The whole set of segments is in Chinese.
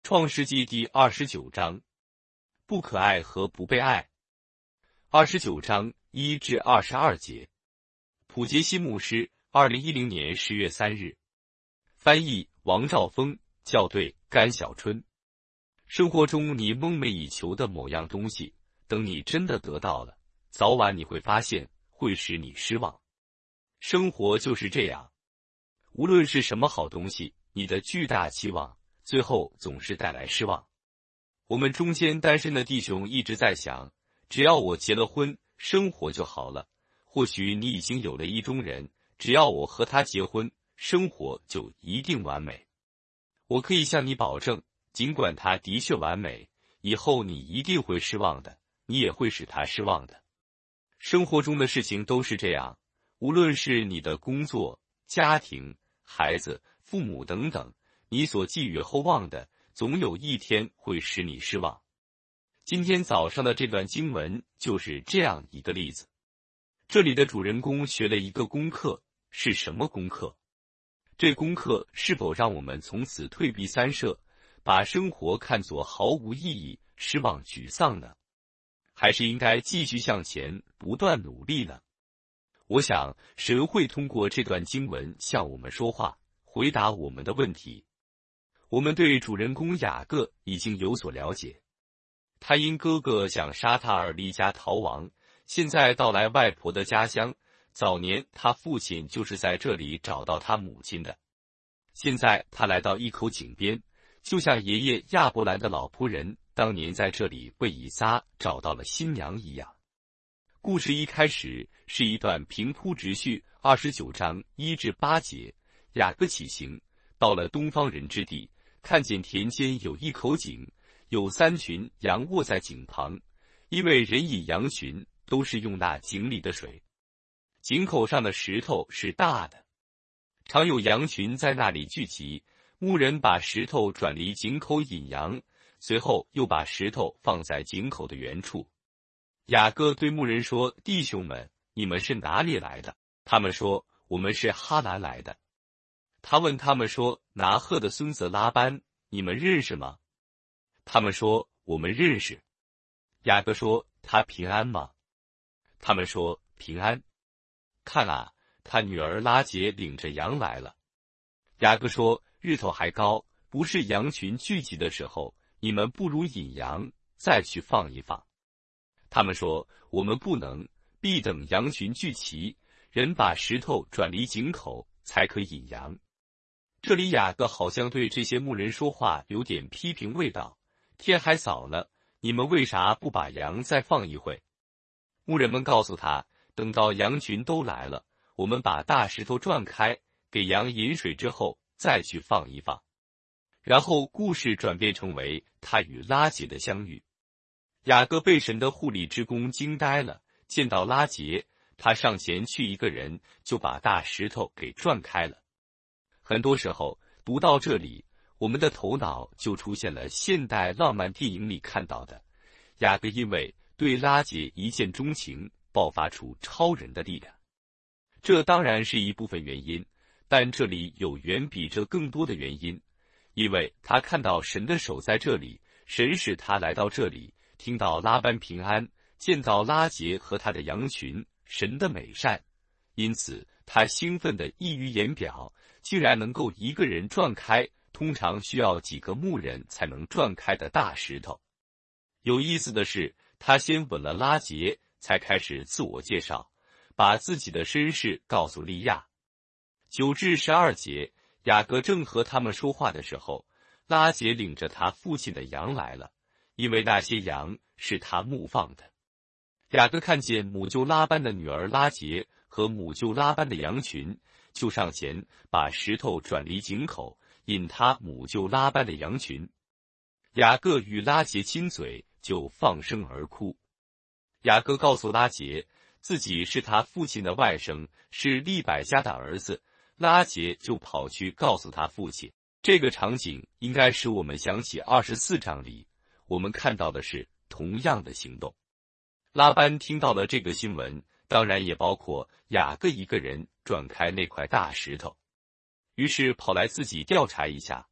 创世纪第29章，不可爱和不被爱。29章1至22节。普杰西牧师，2010年10月3日。翻译：王兆峰，校对：甘小春。生活中你梦寐以求的某样东西，等你真的得到了，早晚你会发现会使你失望。生活就是这样，无论是什么好东西，你的巨大期望最后总是带来失望。我们中间单身的弟兄一直在想，只要我结了婚，生活就好了。或许你已经有了意中人，只要我和他结婚，生活就一定完美。我可以向你保证，尽管他的确完美，以后你一定会失望的，你也会使他失望的。生活中的事情都是这样，无论是你的工作、家庭、孩子、父母等等，你所寄予厚望的，总有一天会使你失望。今天早上的这段经文就是这样一个例子。这里的主人公学了一个功课，是什么功课？这功课是否让我们从此退避三舍，把生活看作毫无意义、失望沮丧呢？还是应该继续向前，不断努力呢？我想，神会通过这段经文向我们说话，回答我们的问题。我们对主人公雅各已经有所了解，他因哥哥想杀他而离家逃亡，现在到来外婆的家乡。早年他父亲就是在这里找到他母亲的。现在他来到一口井边，就像爷爷亚伯兰的老仆人当年在这里为以撒找到了新娘一样。故事一开始是一段平铺直叙，29章1至8节。雅各起行，到了东方人之地，看见田间有一口井，有3群羊卧在井旁，因为人以羊群都是用那井里的水。井口上的石头是大的，常有羊群在那里聚集。牧人把石头转离井口引羊，随后又把石头放在井口的原处。雅各对牧人说：“弟兄们，你们是哪里来的？”他们说：“我们是哈兰来的。”他问他们说：“拿鹤的孙子拉班，你们认识吗？”他们说：“我们认识。”雅各说：“他平安吗？”他们说：“平安。”看啊，他女儿拉结领着羊来了。雅各说：“日头还高，不是羊群聚集的时候，你们不如引羊，再去放一放。”他们说：“我们不能，必等羊群聚齐，人把石头转离井口，才可引羊。”这里雅各好像对这些牧人说话有点批评味道。天还早呢，你们为啥不把羊再放一会？牧人们告诉他，等到羊群都来了，我们把大石头转开，给羊饮水之后，再去放一放。然后故事转变成为他与拉结的相遇。雅各被神的护理之功惊呆了，见到拉结，他上前去一个人，就把大石头给转开了。很多时候，读到这里，我们的头脑就出现了现代浪漫电影里看到的雅各因为对拉结一见钟情，爆发出超人的力量。这当然是一部分原因，但这里有远比这更多的原因，因为他看到神的手在这里，神使他来到这里，听到拉班平安，见到拉结和他的羊群，神的美善，因此他兴奋得溢于言表，竟然能够一个人转开通常需要几个牧人才能转开的大石头。有意思的是，他先吻了拉结，才开始自我介绍，把自己的身世告诉利亚。9至12节，雅各正和他们说话的时候，拉结领着他父亲的羊来了，因为那些羊是他牧放的。雅各看见母舅拉班的女儿拉结和母舅拉班的羊群，就上前把石头转离井口，引他母舅拉班的羊群。雅各与拉结亲嘴，就放声而哭。雅各告诉拉结，自己是他父亲的外甥，是利百加的儿子。拉结就跑去告诉他父亲。这个场景应该使我们想起24章里，我们看到的是同样的行动。拉班听到了这个新闻，当然也包括雅各一个人转开那块大石头，于是跑来自己调查一下。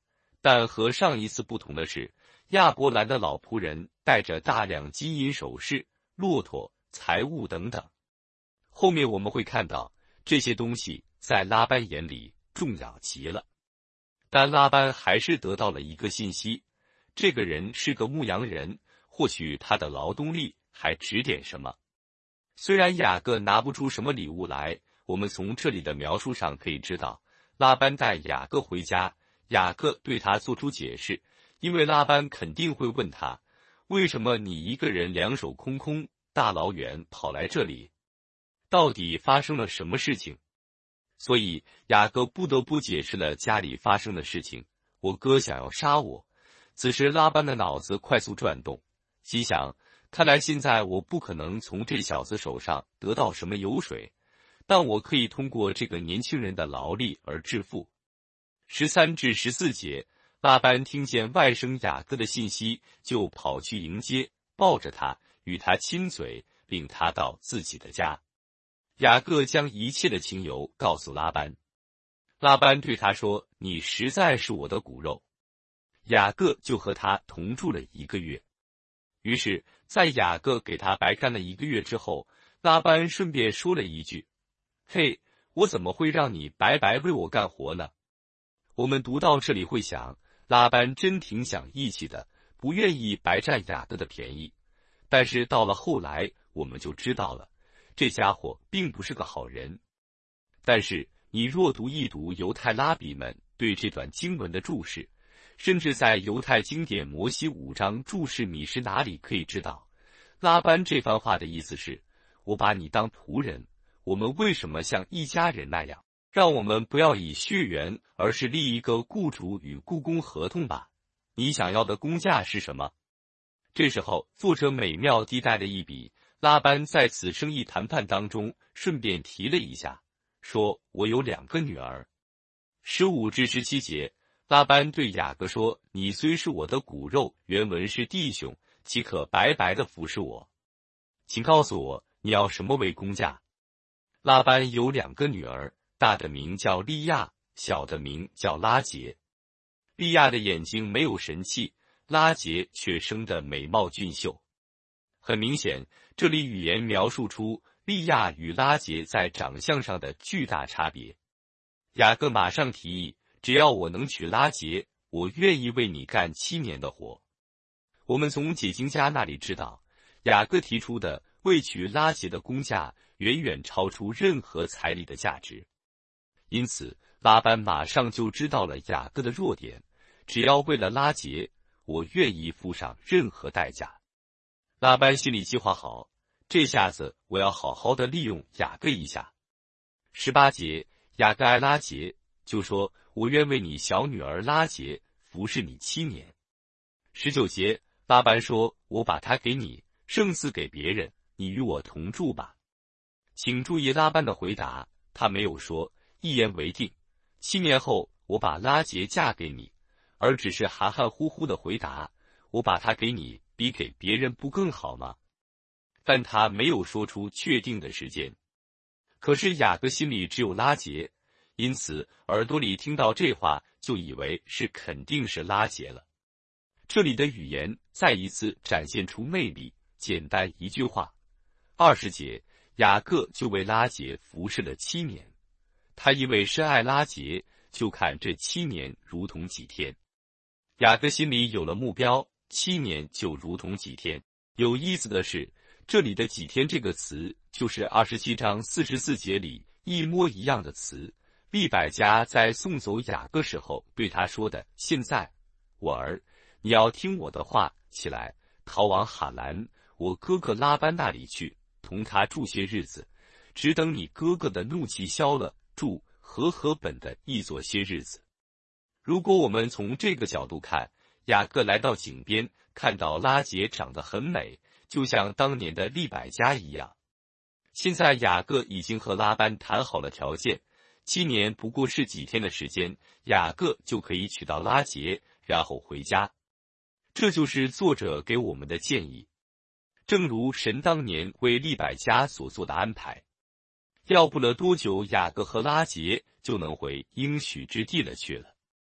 但和上一次不同的是，亚伯兰的老仆人带着大量金银首饰、骆驼、财物等等。后面我们会看到，这些东西在拉班眼里重要极了。但拉班还是得到了一个信息，这个人是个牧羊人，或许他的劳动力还值点什么。虽然雅各拿不出什么礼物来，我们从这里的描述上可以知道，拉班带雅各回家，雅各对他做出解释，因为拉班肯定会问他，为什么你一个人两手空空，大老远跑来这里？到底发生了什么事情？所以雅各不得不解释了家里发生的事情。我哥想要杀我。此时拉班的脑子快速转动，心想，看来现在我不可能从这小子手上得到什么油水，但我可以通过这个年轻人的劳力而致富。13至14节，拉班听见外甥雅各的信息，就跑去迎接，抱着他，与他亲嘴，领他到自己的家。雅各将一切的情由告诉拉班，拉班对他说，你实在是我的骨肉。雅各就和他同住了1个月。于是在雅各给他白干了1个月之后，拉班顺便说了一句，嘿，我怎么会让你白白为我干活呢？我们读到这里会想，拉班真挺讲义气的，不愿意白占雅各的便宜。但是到了后来我们就知道了，这家伙并不是个好人。但是你若读一读犹太拉比们对这段经文的注释，甚至在犹太经典摩西5章注释米什哪里可以知道，拉班这番话的意思是，我把你当仆人，我们为什么像一家人那样？让我们不要以血缘，而是立一个雇主与雇工合同吧。你想要的工价是什么？这时候作者美妙地带了一笔，拉班在此生意谈判当中顺便提了一下，说我有2个女儿。15至17节，拉班对雅各说，你虽是我的骨肉，原文是弟兄，岂可白白的服侍我？请告诉我，你要什么为工价？拉班有2个女儿，大的名叫利亚，小的名叫拉结。利亚的眼睛没有神气，拉结却生得美貌俊秀。很明显，这里语言描述出利亚与拉结在长相上的巨大差别。雅各马上提议，只要我能娶拉结，我愿意为你干7年的活。我们从解经家那里知道，雅各提出的为娶拉结的工价远远超出任何彩礼的价值。因此拉班马上就知道了雅各的弱点，只要为了拉结，我愿意付上任何代价。拉班心里计划好，这下子我要好好的利用雅各一下。18节，雅各爱拉结，就说，我愿为你小女儿拉结服侍你7年。19节，拉班说，我把她给你，胜似给别人，你与我同住吧。请注意拉班的回答，他没有说一言为定，7年后我把拉结嫁给你，而只是含含糊糊的回答，我把她给你，比给别人不更好吗？但他没有说出确定的时间。可是雅各心里只有拉结，因此耳朵里听到这话就以为是肯定是拉结了。这里的语言再一次展现出魅力，简单一句话。20节，雅各就为拉结服侍了7年。他因为深爱拉结，就看这7年如同几天。雅各心里有了目标，7年就如同几天。有意思的是，这里的几天这个词就是27章44节里一模一样的词。利百加在送走雅各时候对他说的，现在我儿，你要听我的话，起来逃往哈兰，我哥哥拉班那里去，同他住些日子，只等你哥哥的怒气消了，住和本的一所些日子。如果我们从这个角度看，雅各来到井边，看到拉结长得很美，就像当年的利百加一样。现在雅各已经和拉班谈好了条件，7年不过是几天的时间，雅各就可以娶到拉结，然后回家。这就是作者给我们的建议，正如神当年为利百加所做的安排。要不了多久，雅各和拉结就能回应许之地了去了。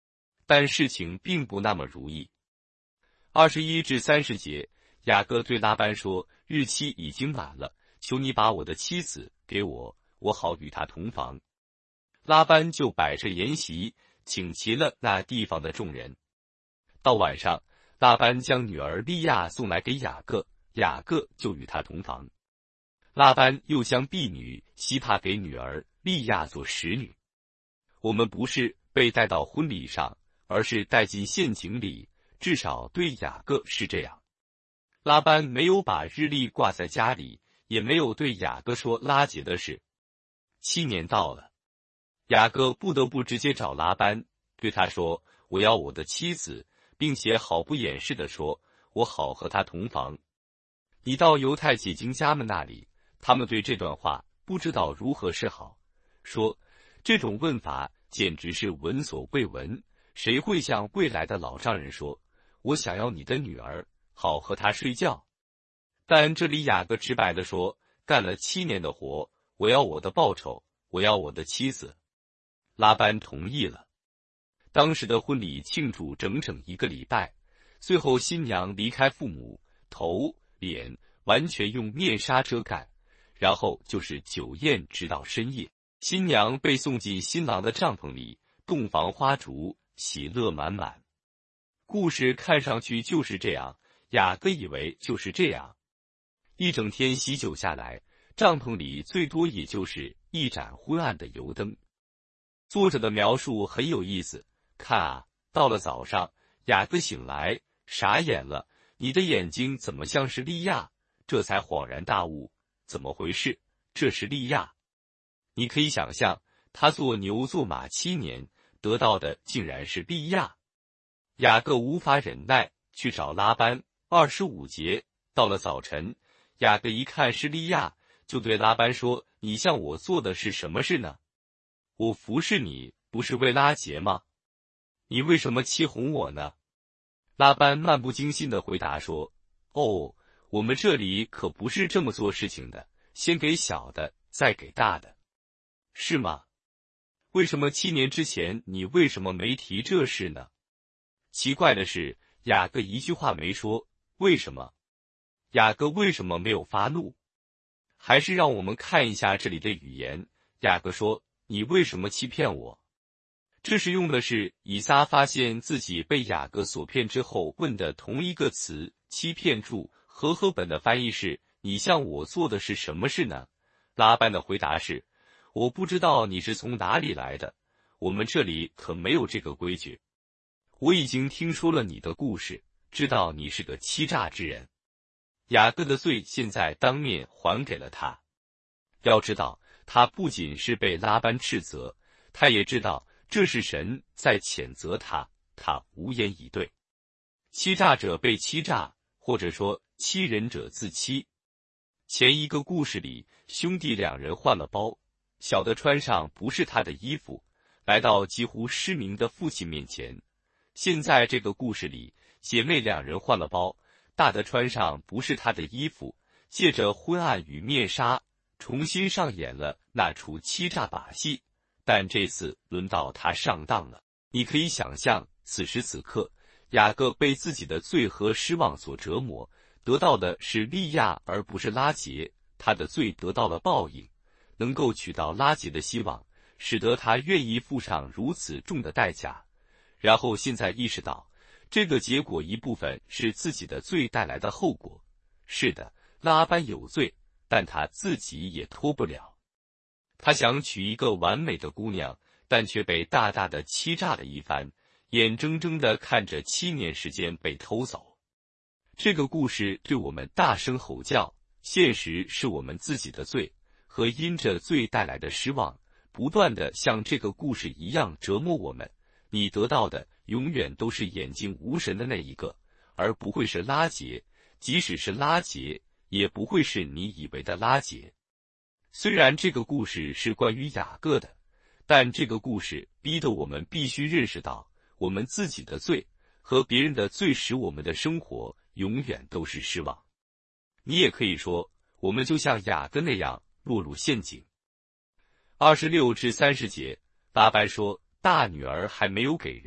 但事情并不那么如意。21至30节，雅各对拉班说：“日期已经满了，求你把我的妻子给我，我好与她同房。”拉班就摆设筵席，请齐了那地方的众人。到晚上，拉班将女儿利亚送来给雅各，雅各就与她同房。拉班又将婢女希帕给女儿利亚做使女。我们不是被带到婚礼上，而是带进陷阱里，至少对雅各是这样。拉班没有把日历挂在家里，也没有对雅各说拉结的事。7年到了，雅各不得不直接找拉班，对他说：“我要我的妻子，并且毫不掩饰地说，我好和她同房。”你到犹太解经家们那里，他们对这段话不知道如何是好，说这种问法简直是闻所未闻，谁会向未来的老丈人说，我想要你的女儿，好和她睡觉？但这里雅各直白地说，干了7年的活，我要我的报酬，我要我的妻子。拉班同意了。当时的婚礼庆祝整整1个礼拜，最后新娘离开父母，头脸完全用面纱遮盖，然后就是酒宴直到深夜。新娘被送进新郎的帐篷里，洞房花烛，喜乐满满。故事看上去就是这样，雅各以为就是这样。一整天喜酒下来，帐篷里最多也就是一盏昏暗的油灯。作者的描述很有意思，看啊，到了早上，雅各醒来，傻眼了，你的眼睛怎么像是利亚？这才恍然大悟，怎么回事？这是利亚。你可以想象，他做牛做马7年，得到的竟然是利亚。雅各无法忍耐，去找拉班。25节，到了早晨，雅各一看是利亚，就对拉班说：“你向我做的是什么事呢？我服侍你，不是为拉结吗？你为什么欺哄我呢？”拉班漫不经心地回答说：“哦，我们这里可不是这么做事情的，先给小的，再给大的。是吗？为什么7年之前你为什么没提这事呢？”奇怪的是，雅各一句话没说。为什么？雅各为什么没有发怒？还是让我们看一下这里的语言。雅各说：“你为什么欺骗我？”这是用的是以撒发现自己被雅各所骗之后问的同一个词，欺骗注和合本的翻译是：“你向我做的是什么事呢？”拉班的回答是：“我不知道你是从哪里来的，我们这里可没有这个规矩。我已经听说了你的故事，知道你是个欺诈之人。”雅各的罪现在当面还给了他。要知道，他不仅是被拉班斥责，他也知道这是神在谴责他，他无言以对。欺诈者被欺诈，或者说欺人者自欺。前一个故事里，兄弟2人换了包，小的穿上不是他的衣服，来到几乎失明的父亲面前。现在这个故事里，姐妹2人换了包，大的穿上不是他的衣服，借着昏暗与面纱，重新上演了那出欺诈把戏，但这次轮到他上当了。你可以想象，此时此刻，雅各被自己的罪和失望所折磨，得到的是利亚而不是拉结，他的罪得到了报应，能够取到拉结的希望，使得他愿意付上如此重的代价。然后现在意识到，这个结果一部分是自己的罪带来的后果。是的，拉班有罪，但他自己也脱不了。他想娶一个完美的姑娘，但却被大大的欺诈了一番，眼睁睁地看着7年时间被偷走。这个故事对我们大声吼叫，现实是我们自己的罪和因着罪带来的失望，不断地像这个故事一样折磨我们。你得到的永远都是眼睛无神的那一个，而不会是拉结，即使是拉结，也不会是你以为的拉结。虽然这个故事是关于雅各的，但这个故事逼得我们必须认识到，我们自己的罪和别人的罪使我们的生活永远都是失望。你也可以说，我们就像雅各那样落入陷阱。26至30节，拉班说：“大女儿还没有给人，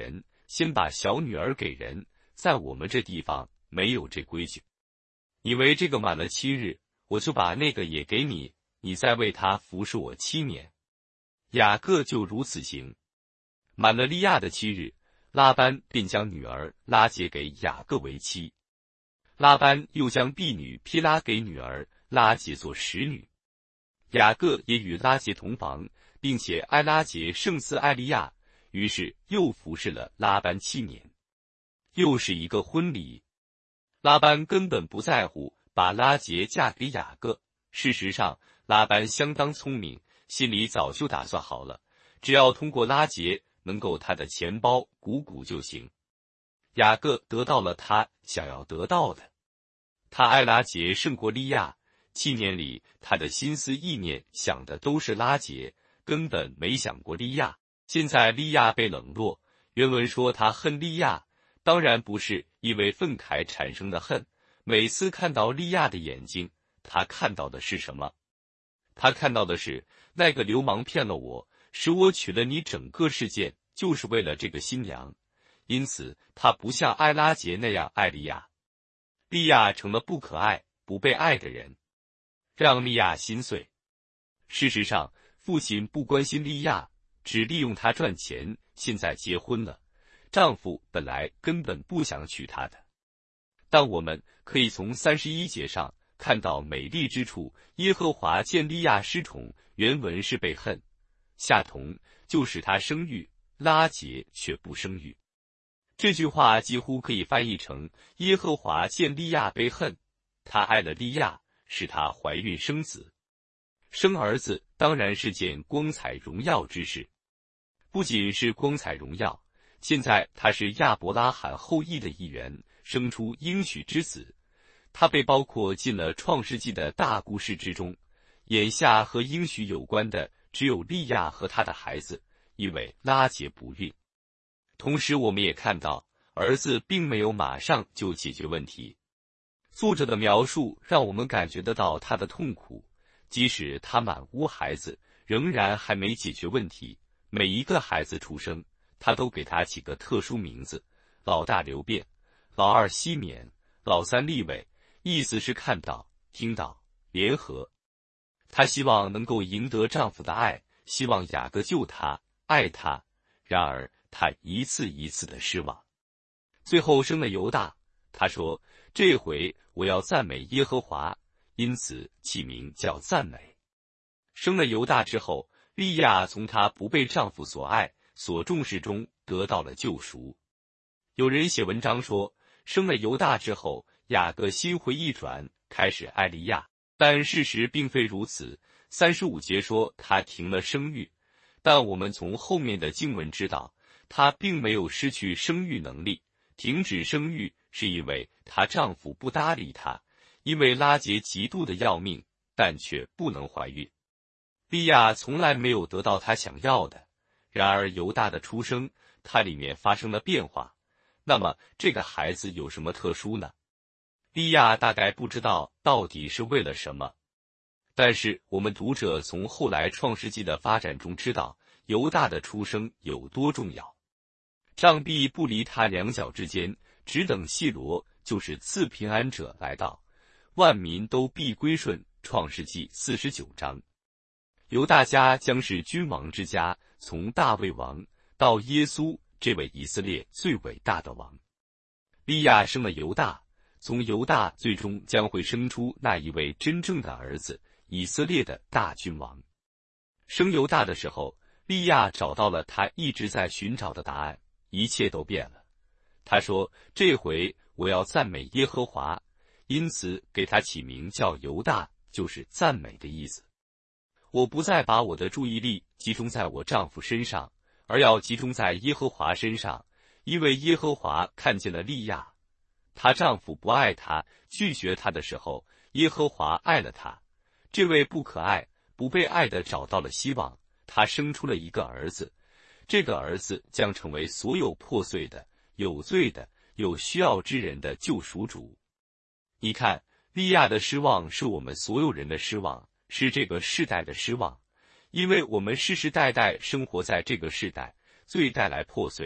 先把小女儿给人，在我们这地方没有这规矩。以为这个满了7日，我就把那个也给你，你再为他服侍我7年。雅各就如此行。满了利亚的7日，拉班便将女儿拉结给雅各为妻。拉班又将婢女毗拉给女儿拉结做使女。雅各也与拉结同房，并且爱拉结胜似爱利亚，于是又服侍了拉班7年。又是一个婚礼。拉班根本不在乎把拉结嫁给雅各，事实上拉班相当聪明，心里早就打算好了，只要通过拉结能够他的钱包鼓鼓就行。雅各得到了他想要得到的，他爱拉结胜过利亚，7年里他的心思意念想的都是拉结，根本没想过利亚。现在利亚被冷落，原文说他恨利亚，当然不是因为愤慨产生的恨。每次看到利亚的眼睛，他看到的是什么？他看到的是那个流氓骗了我，使我娶了你，整个事件就是为了这个新娘。因此他不像爱拉结那样爱利亚。利亚成了不可爱、不被爱的人，让利亚心碎。事实上，父亲不关心利亚，只利用她赚钱，现在结婚了，丈夫本来根本不想娶她的。但我们可以从31节上看到美丽之处，耶和华见利亚失宠，原文是被恨，下同就使她生育，拉结却不生育。这句话几乎可以翻译成耶和华见利亚被恨，他爱了利亚，使她怀孕生子。生儿子当然是件光彩荣耀之事，不仅是光彩荣耀，现在他是亚伯拉罕后裔的一员，生出应许之子，他被包括进了创世纪的大故事之中。眼下和应许有关的只有利亚和他的孩子，因为拉结不孕。同时我们也看到，儿子并没有马上就解决问题。作者的描述让我们感觉得到他的痛苦，即使他满屋孩子，仍然还没解决问题。每一个孩子出生，他都给他起个特殊名字，老大流便，老二西缅，老三利未，意思是看到、听到、联合。她希望能够赢得丈夫的爱，希望雅各救她、爱她，然而她一次一次的失望。最后生了犹大，她说：“这回我要赞美耶和华。”因此起名叫赞美。生了犹大之后，利亚从她不被丈夫所爱、所重视中得到了救赎。有人写文章说，生了犹大之后，雅各心回意转，开始爱利亚，但事实并非如此。35节说她停了生育，但我们从后面的经文知道，她并没有失去生育能力。停止生育是因为她丈夫不搭理她，因为拉结极度的要命，但却不能怀孕。利亚从来没有得到她想要的，然而犹大的出生，它里面发生了变化。那么这个孩子有什么特殊呢？利亚大概不知道到底是为了什么，但是我们读者从后来创世纪的发展中知道，犹大的出生有多重要。杖臂不离他两脚之间，只等细罗，就是赐平安者来到，万民都必归顺。创世纪49章。犹大家将是君王之家，从大卫王到耶稣这位以色列最伟大的王。利亚生了犹大，从犹大最终将会生出那一位真正的儿子，以色列的大君王。生犹大的时候，利亚找到了他一直在寻找的答案，一切都变了。他说：“这回我要赞美耶和华。”因此给他起名叫犹大，就是赞美的意思。我不再把我的注意力集中在我丈夫身上，而要集中在耶和华身上，因为耶和华看见了利亚，她丈夫不爱她，拒绝她的时候，耶和华爱了她。这位不可爱、不被爱的找到了希望，她生出了一个儿子。这个儿子将成为所有破碎的、有罪的、有需要之人的救赎主。你看，利亚的失望是我们所有人的失望，是这个世代的失望，因为我们世世代代生活在这个世代，罪带来破碎，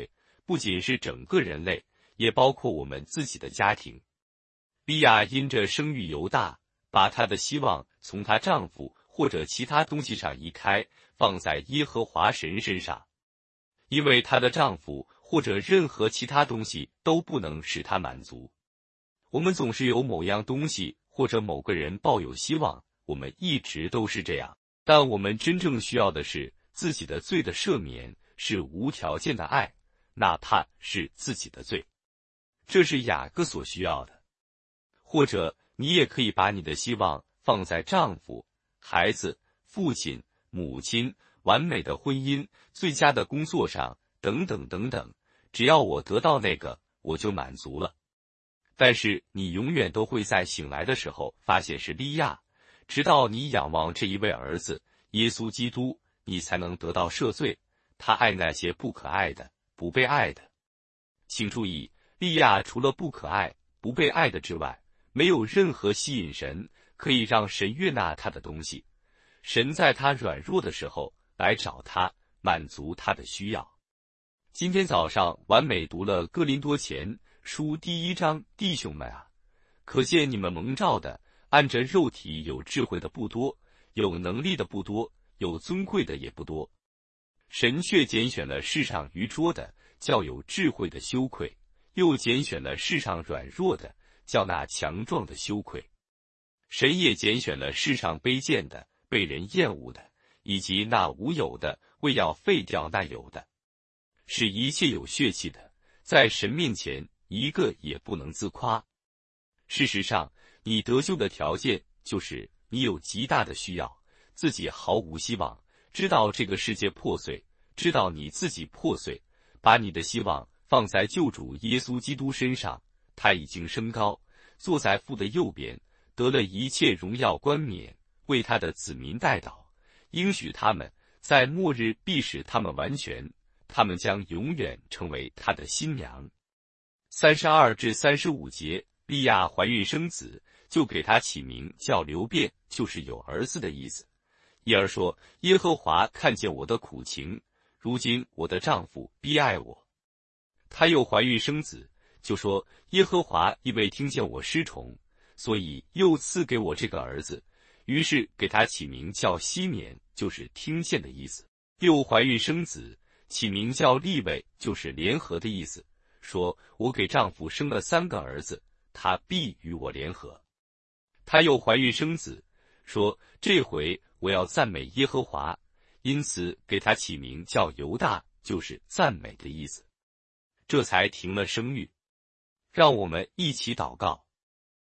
不仅是整个人类，也包括我们自己的家庭。利亚因着生育犹大，把她的希望从她丈夫或者其他东西上移开，放在耶和华神身上，因为她的丈夫或者任何其他东西都不能使她满足。我们总是有某样东西或者某个人抱有希望，我们一直都是这样，但我们真正需要的是自己的罪的赦免，是无条件的爱，哪怕是自己的罪。这是雅各所需要的。或者你也可以把你的希望放在丈夫、孩子、父亲、母亲、完美的婚姻、最佳的工作上，等等等等，只要我得到那个，我就满足了。但是你永远都会在醒来的时候发现是利亚，直到你仰望这一位儿子耶稣基督，你才能得到赦罪。他爱那些不可爱的、不被爱的。请注意，利亚除了不可爱、不被爱的之外，没有任何吸引神可以让神悦纳他的东西。神在他软弱的时候来找他，满足他的需要。今天早上完美读了哥林多前书第1章，弟兄们啊，可见你们蒙召的，按着肉体有智慧的不多，有能力的不多，有尊贵的也不多。神却拣选了世上愚拙的，叫有智慧的羞愧；又拣选了世上软弱的，叫那强壮的羞愧。神也拣选了世上卑贱的、被人厌恶的，以及那无有的，为要废掉那有的，使一切有血气的，在神面前一个也不能自夸。事实上，你得救的条件就是你有极大的需要，自己毫无希望，知道这个世界破碎，知道你自己破碎，把你的希望放在救主耶稣基督身上。他已经升高，坐在父的右边，得了一切荣耀冠冕，为他的子民代祷，应许他们在末日必使他们完全，他们将永远成为他的新娘。32至35节，利亚怀孕生子，就给他起名叫流便，就是有儿子的意思。因而说，耶和华看见我的苦情，如今我的丈夫必爱我。她又怀孕生子，就说，耶和华因为听见我失宠，所以又赐给我这个儿子，于是给他起名叫西缅，就是听见的意思。又怀孕生子，起名叫利未，就是联合的意思，说，我给丈夫生了3个儿子，他必与我联合。她又怀孕生子，说，这回我要赞美耶和华，因此给他起名叫犹大，就是赞美的意思。这才停了生育。让我们一起祷告。